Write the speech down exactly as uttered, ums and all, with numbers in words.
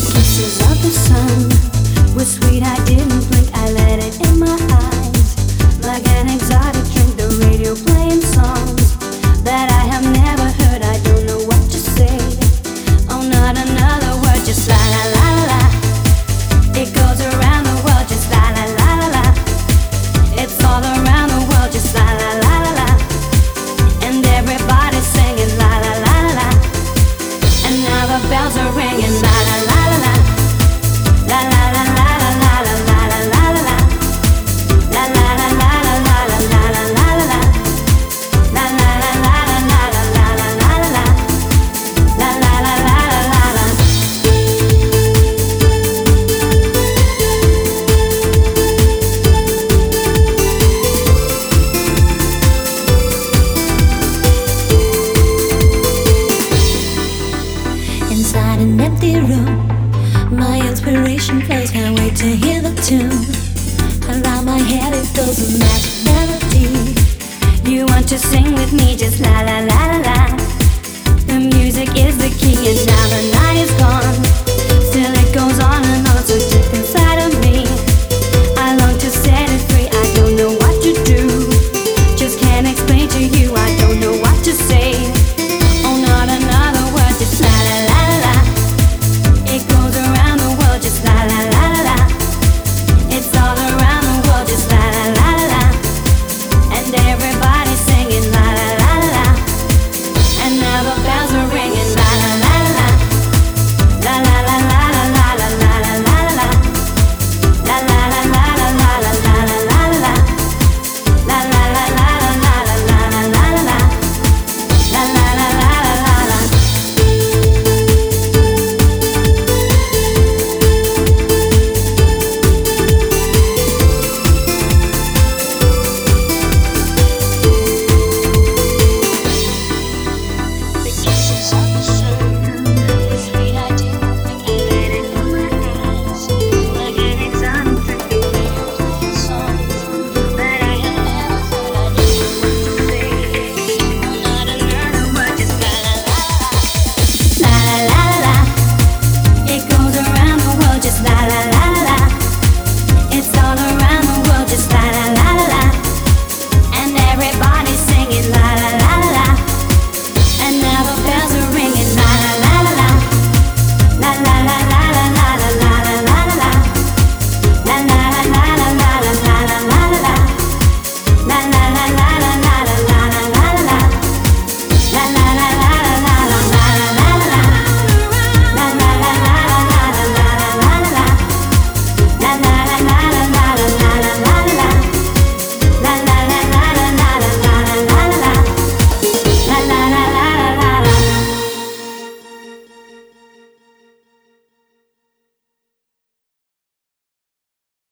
Kisses of the sun were sweet, I didn't blink, I let it in my eyes. Like an exotic drink, the radio playing songs that I have never heard, I don't know what to say. Oh, not another word, just la la la la la. It goes around the world, just la la la la la. It's all around the world, just la la la la la. And everybody's singing la la la la la. And now the bells are ringing la la la la la. La la la la la la la la la la la la. La la la la la la la la la la la la. La la la la la la la la la la la la. La la la la la la la. Inside an empty room, my inspiration flows, can't wait to hear the tune. Around my head it goes a magic melody. You want to sing with me, just la la la la la. The music is the key and now the night is gone.